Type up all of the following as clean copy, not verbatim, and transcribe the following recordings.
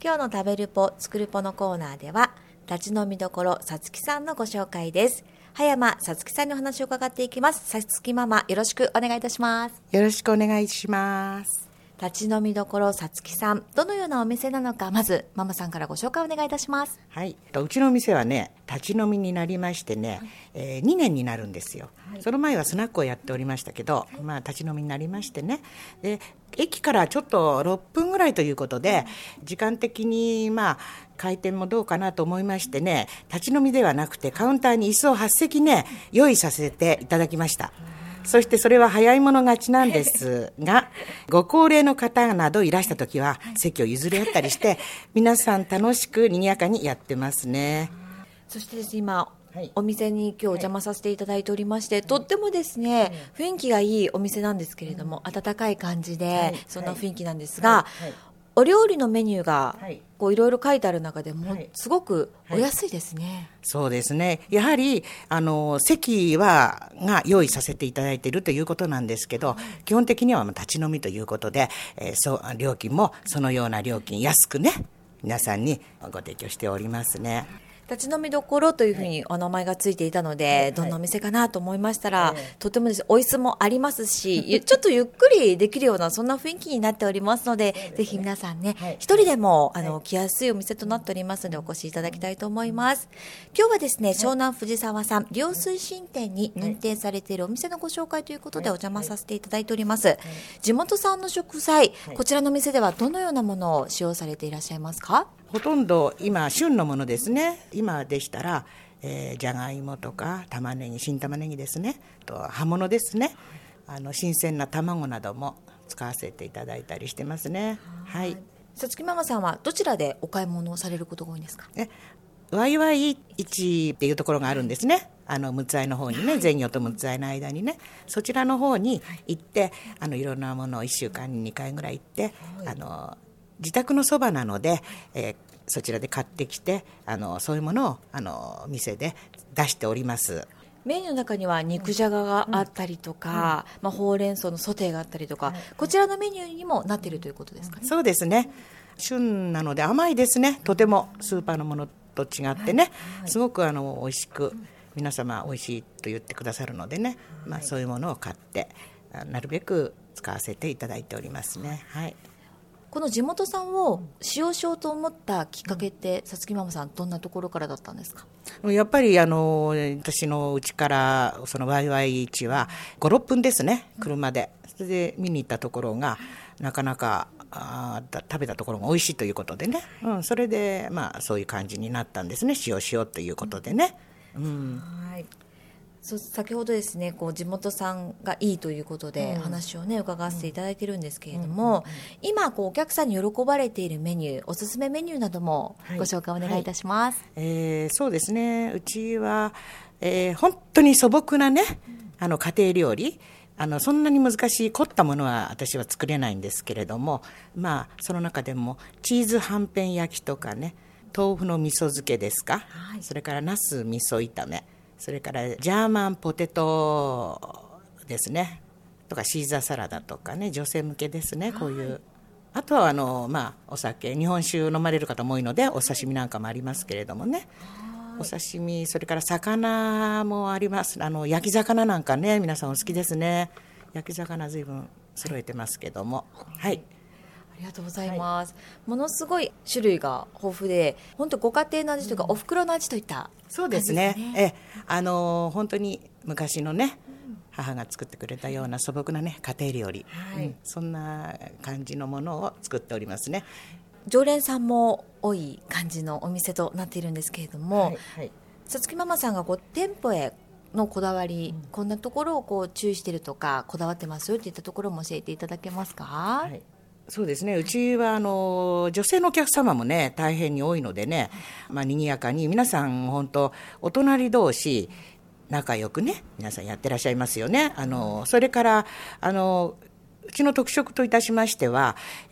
今日の食べるポ作るポのコーナーでは立ち飲みどころさつきさんのご紹介です。葉山さつきさんにお話を伺っていきます。さつきママ、よろしくお願いいたします。 よろしくお願いします。 立ち飲みどころさつきさん、どのようなお店なのか、まずママさんからご紹介お願いいたします。 はい、うちのお店はね、立ち飲みになりましてね、2年になるんですよ。その前はスナックをやっておりましたけど、立ち飲みになりましてね、で駅からちょっと6分ぐらいということで、時間的に開店もどうかなと思いましてね、立ち飲みではなくてカウンターに椅子を8席ね用意させていただきました。そしてそれは早い者勝ちなんですが、ご高齢の方などいらした時は席を譲り合ったりして皆さん楽しく賑やかにやってますね。 そしてですね、今お店に今日お邪魔させていただいておりまして、とってもですね、雰囲気がいいお店なんですけれども、温かい感じで、そんな雰囲気なんですが、お料理のメニューがいろいろ書いてある中でもすごくお安いですね。 そうですね。やはり席が用意させていただいているということなんですけど、基本的には立ち飲みということで、料金もそのような料金安くね皆さんにご提供しておりますね。 立ち飲みどころというふうにお名前がついていたので、どんなお店かなと思いましたら、とてもですね、お椅子もありますし、ちょっとゆっくりできるようなそんな雰囲気になっておりますので、ぜひ皆さんね、一人でも来やすいお店となっておりますので、お越しいただきたいと思います。今日はですね、湘南藤沢さん良水新店に認定されているお店のご紹介ということでお邪魔させていただいております。地元産の食材、こちらの店ではどのようなものを使用されていらっしゃいますか？ ほとんど今旬のものですね。今でしたら、じゃがいもとか玉ねぎ、新玉ねぎですね、と葉物ですね、新鮮な卵なども使わせていただいたりしてますね。はい。 さつきママさんはどちらでお買い物をされることが多いんですか？ ワイワイ市っていうところがあるんですね。むつあいの方にね、全魚とむつあいの間にね、そちらの方に行って、いろんなものを1週間に2回ぐらい行って、自宅のそばなので、そちらで買ってきて、そういうものを店で出しております。 メニューの中には肉じゃががあったりとか、ほうれん草のソテーがあったりとか、こちらのメニューにもなっているということですかね？ そうですね。旬なので甘いですね。とてもスーパーのものと違ってね、すごく美味しく皆様美味しいと言ってくださるのでね、そういうものを買ってなるべく使わせていただいておりますね。はい。 この地元産を使用しようと思ったきっかけって、さつきママさんどんなところからだったんですか？ やっぱり私の家からそのワイワイ市は5、6分ですね、車で。それで見に行ったところがなかなか食べたところが美味しいということでね、それでそういう感じになったんですね。使用しようということでね。 はい。先ほどですね、地元産がいいということで話をね伺わせていただいているんですけれども、今お客さんに喜ばれているメニュー、おすすめメニューなどもご紹介お願いいたします。 そうですね、うちは、本当に素朴なね、家庭料理、そんなに難しい凝ったものは私は作れないんですけれども、その中でもチーズはんぺん焼きとかね、豆腐の味噌漬けですか、それからナス味噌炒め、それからジャーマンポテトですねとか、シーザーサラダとかね、女性向けですね、こういう。あとはお酒、日本酒飲まれる方も多いのでお刺身なんかもありますけれどもね、お刺身、それから魚もあります。焼き魚なんかね、皆さんお好きですね。焼き魚随分揃えてますけども、はい。 ありがとうございます。ものすごい種類が豊富で、本当ご家庭の味というか、お袋の味といったそうですね。本当に昔のね、母が作ってくれたような素朴なね、家庭料理、そんな感じのものを作っておりますね。 常連さんも多い感じのお店となっているんですけれども、さつきママさんが店舗へのこだわり、こんなところを注意しているとかこだわってますよといったところも教えていただけますか？ そうですね、うちは女性のお客様もね大変に多いのでね、賑やかに皆さん本当お隣同士仲良くね皆さんやってらっしゃいますよね。それからうちの特色といたしましては、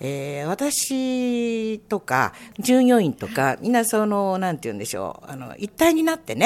私とか従業員とかみんななんて言うんでしょう、一体になってね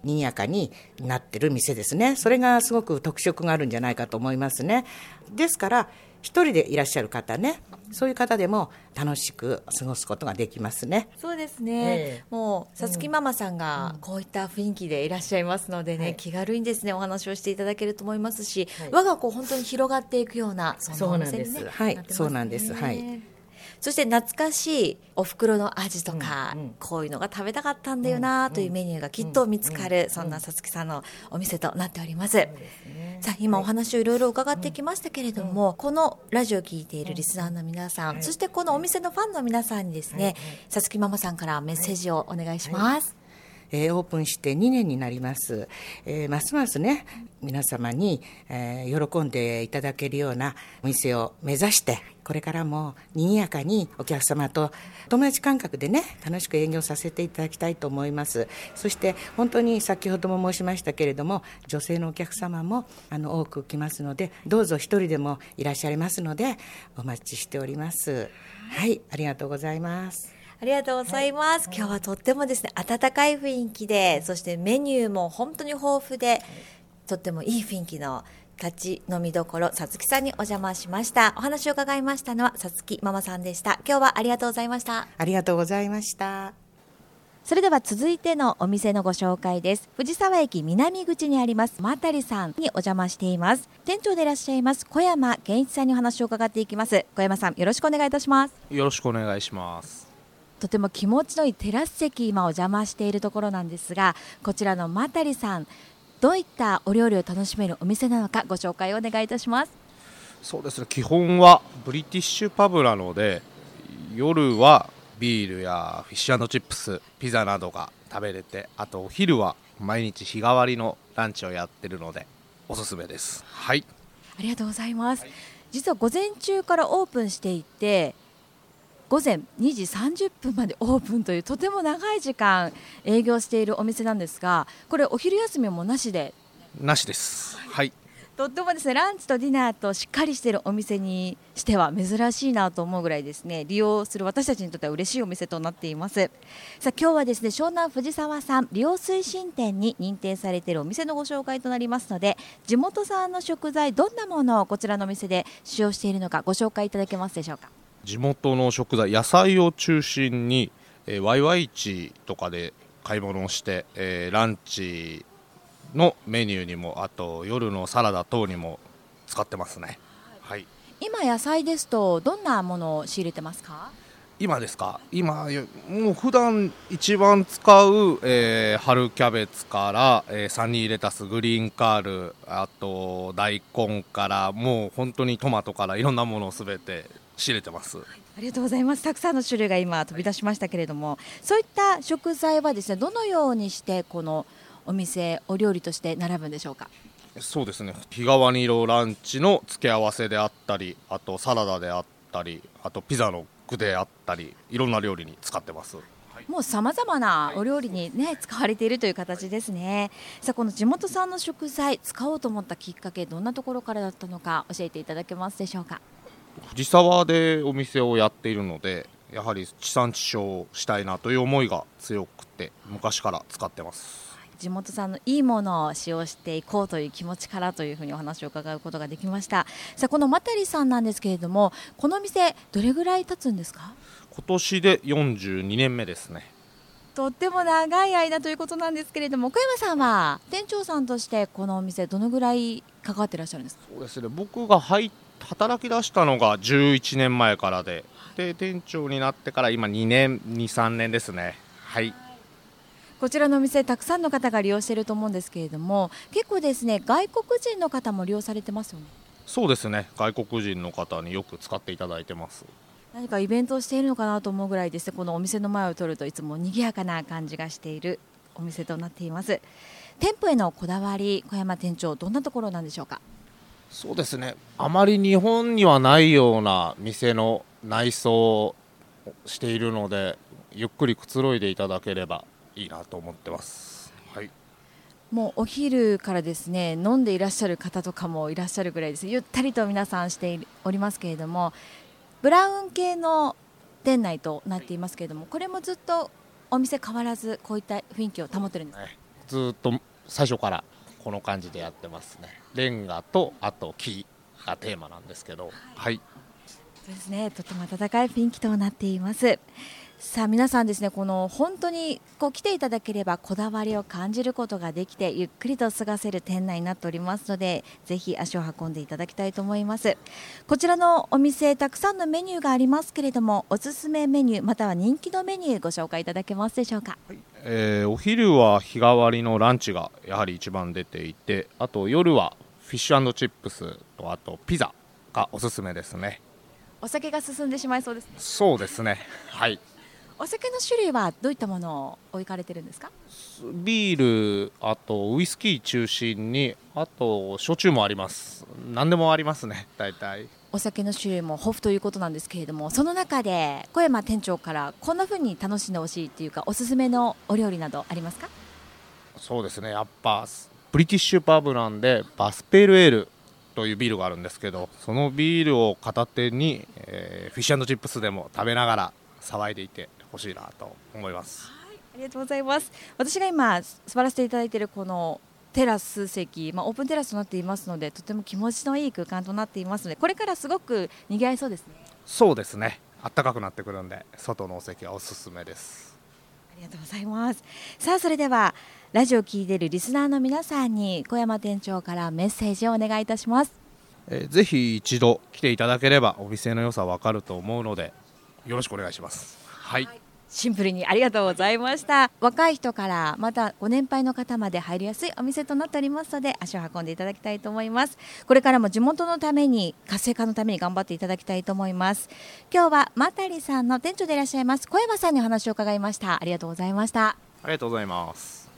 賑やかになってる店ですね。それがすごく特色があるんじゃないかと思いますね。ですから一人でいらっしゃる方ね、そういう方でも楽しく過ごすことができますね。 そうですね、もうさつきママさんがこういった雰囲気でいらっしゃいますのでね、気軽にですねお話をしていただけると思いますし、輪が本当に広がっていくようなそんなお店に、ね、 はい、 なってますね。 そうなんです。はい。 そして懐かしいお袋の味とか、こういうのが食べたかったんだよなというメニューがきっと見つかる、そんなさつきさんのお店となっております。さあ今お話をいろいろ伺ってきましたけれども、このラジオを聞いているリスナーの皆さん、そしてこのお店のファンの皆さんにですね、さつきママさんからメッセージをお願いします。 オープンして2年になります。ますますね、皆様に、喜んでいただけるようなお店を目指して、これからも賑やかにお客様と友達感覚でね、楽しく営業させていただきたいと思います。そして本当に先ほども申しましたけれども、女性のお客様も多く来ますので、どうぞ一人でもいらっしゃいますのでお待ちしております。はい、ありがとうございます。 ありがとうございます。今日はとってもですね、温かい雰囲気で、そしてメニューも本当に豊富で、とってもいい雰囲気の立ち飲みどころ、さつきさんにお邪魔しました。お話を伺いましたのはさつきママさんでした。今日はありがとうございました。 ありがとうございました。 それでは続いてのお店のご紹介です。藤沢駅南口にありますまたりさんにお邪魔しています。店長でいらっしゃいます小山健一さんにお話を伺っていきます。小山さん、よろしくお願いいたします。 よろしくお願いします。 とても気持ちのいいテラス席、今お邪魔しているところなんですが、こちらのまたりさん、どういったお料理を楽しめるお店なのかご紹介をお願いいたします。 そうですね、基本はブリティッシュパブなので、夜はビールやフィッシュ&チップス、ピザなどが食べれて、あとお昼は毎日日替わりのランチをやってるのでおすすめです。はい、 ありがとうございます。実は午前中からオープンしていて、午前2時30分までオープンというとても長い時間営業しているお店なんですが、これお昼休みもなしで？ なしです。はい、 とってもですね、ランチとディナーとしっかりしているお店にしては珍しいなと思うぐらいですね、利用する私たちにとっては嬉しいお店となっています。さあ今日はですね、湘南藤沢さん利用推進店に認定されているお店のご紹介となりますので、地元産の食材、どんなものをこちらのお店で使用しているのかご紹介いただけますでしょうか。 地元の食材、野菜を中心に、ワイワイ市とかで買い物をして、ランチのメニューにも、あと夜のサラダ等にも使ってますね。はい、 今野菜ですとどんなものを仕入れてますか？ 今ですか。今もう普段一番使う、春キャベツから、サニーレタス、グリーンカール、あと大根から、もう本当にトマトからいろんなものをすべて仕入れてます。 ありがとうございます。たくさんの種類が今飛び出しましたけれども、そういった食材はですね、どのようにしてこのお店、お料理として並ぶんでしょうか？ そうですね、日替わりのランチの付け合わせであったり、あとサラダであったり、あとピザの具であったり、いろんな料理に使ってます。 もうさまざまなお料理に、ね、使われているという形ですね。さあこの地元産の食材使おうと思ったきっかけ、どんなところからだったのか教えていただけますでしょうか？ 藤沢でお店をやっているので、やはり地産地消したいなという思いが強くて、昔から使ってます。 地元産のいいものを使用していこうという気持ちからというふうにお話を伺うことができました。さあこのまたりさんなんですけれども、この店どれぐらい経つんですか？ 今年で42年目ですね。 とっても長い間ということなんですけれども、小山さんは店長さんとしてこのお店どのぐらい関わっていらっしゃるんですか？ そうですね、僕が働き出したのが11年前からで、店長になってから今2年2、3年ですね。はい、 こちらのお店たくさんの方が利用していると思うんですけれども、結構ですね、外国人の方も利用されてますよね。 そうですね、外国人の方によく使っていただいてます。 何かイベントをしているのかなと思うぐらいですね、このお店の前を通るといつも賑やかな感じがしているお店となっています。店舗へのこだわり、小山店長どんなところなんでしょうか？ そうですね、あまり日本にはないような店の内装をしているので、ゆっくりくつろいでいただければいいなと思ってます。はい、 もうお昼からですね、飲んでいらっしゃる方とかもいらっしゃるぐらいです。ゆったりと皆さんしておりますけれども、ブラウン系の店内となっていますけれども、これもずっとお店変わらずこういった雰囲気を保ってるんですか？ ずっと最初からこの感じでやってますね。レンガとあと木がテーマなんですけど、はい、 そうですね、とても温かい雰囲気となっています。さあ皆さんですね、この本当に来ていただければこだわりを感じることができて、ゆっくりと過ごせる店内になっておりますので、ぜひ足を運んでいただきたいと思います。こちらのお店、たくさんのメニューがありますけれども、おすすめメニューまたは人気のメニューご紹介いただけますでしょうか。 お昼は日替わりのランチがやはり一番出ていて、あと夜はフィッシュ&チップスとあとピザがおすすめですね。 お酒が進んでしまいそうですね。 そうですね、はい。 お酒の種類はどういったものを置かれてるんですか。 ビール、あとウイスキー中心に、あと焼酎もあります。何でもありますね、大体。 お酒の種類も豊富ということなんですけれども、その中で小山店長からこんな風に楽しんでほしいっていうか、おすすめのお料理などありますか。 そうですね、やっぱブリティッシュパブなんでバスペールエールというビールがあるんですけど、そのビールを片手に、フィッシュ&チップスでも食べながら騒いでいてほしいなと思います。 はい、ありがとうございます。私が今座らせていただいているこのテラス席、オープンテラスとなっていますので、とても気持ちのいい空間となっていますので、これからすごく賑わいそうですね。 そうですね、暖かくなってくるんで外のお席はおすすめです。 ありがとうございます。さあそれではラジオを聞いているリスナーの皆さんに小山店長からメッセージをお願いいたします。 ぜひ一度来ていただければお店の良さわかると思うので、よろしくお願いします。はい、 シンプルにありがとうございました。若い人からまたご年配の方まで入りやすいお店となっておりますので、足を運んでいただきたいと思います。これからも地元のために、活性化のために頑張っていただきたいと思います。今日はマタリさんの店長でいらっしゃいます小山さんにお話を伺いました。ありがとうございました。 ありがとうございます。